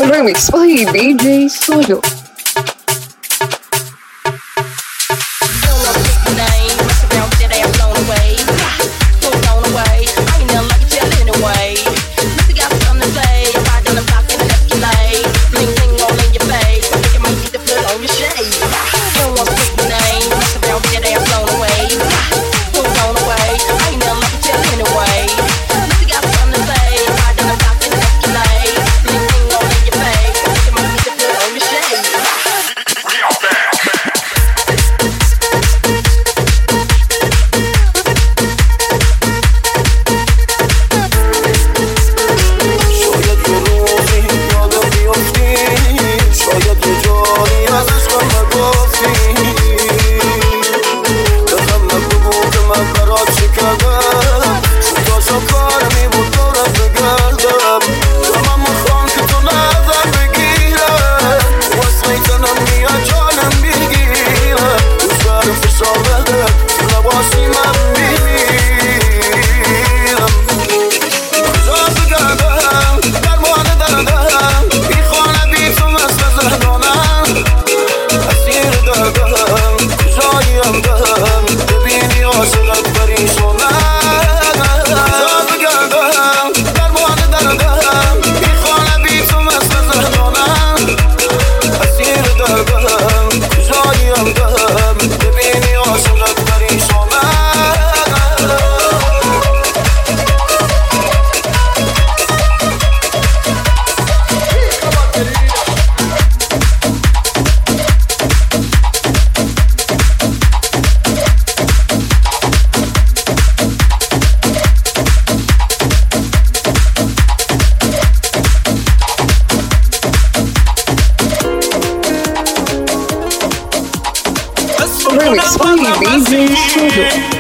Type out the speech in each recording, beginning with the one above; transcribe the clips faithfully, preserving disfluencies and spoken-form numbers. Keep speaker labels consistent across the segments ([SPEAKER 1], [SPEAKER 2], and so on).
[SPEAKER 1] Remix by D J Solo. Remix by D J Solo.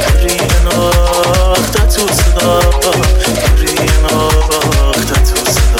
[SPEAKER 2] Kri nacht, dat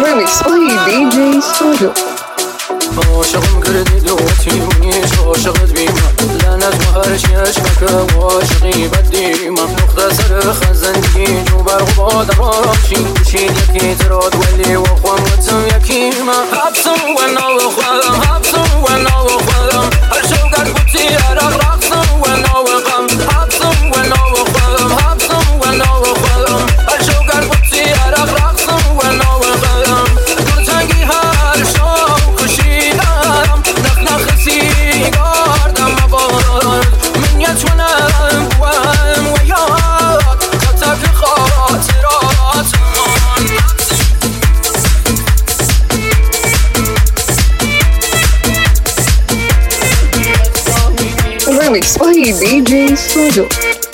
[SPEAKER 1] Remix by دی جی سولو.
[SPEAKER 2] عاشقم کردی دوتیونیش عاشقت بیمم لعنت و هرش یشمکم عاشقی بدیمم مختصر خزندگی جو برق باد رامشین بشین یکی تراد ولی و خوام وطم یکیمم حبسم و ناو خودم حبسم و ناو خودم هر شوگر بوتی عرق رقصم و ناو غم حبسم و ناو خودم حبسم و ناو خودم هر شوگر بوتی عرق رقصم و ناو غم دلتنگی هر شام خشیدم نخ نخ سیگاردم مبارد من یتونم بوم و یاد خطک خاطرات
[SPEAKER 1] Remix by دی جی سولو.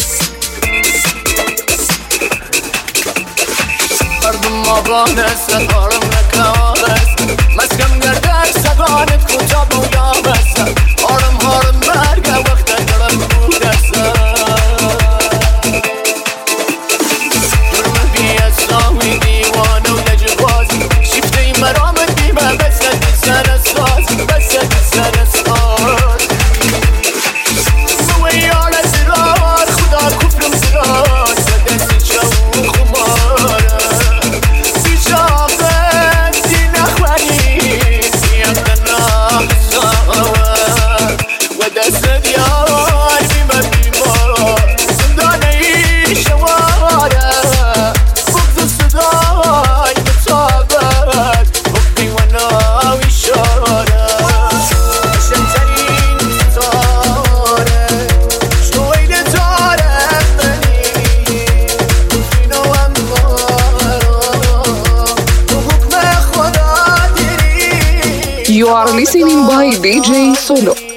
[SPEAKER 2] أرض مبانس أرض مكانس مسكن قردر سقانت كتاب ويابس أرم هرم برقة وقت قرم بودس جرم بي أساوي ديوان ولجواز شفتي مرامت بيما بس تسان الساز بس تسان الساز ويانا زرار خدا كفرم زرار سدس جو خمار
[SPEAKER 1] You are listening by دی جی سولو.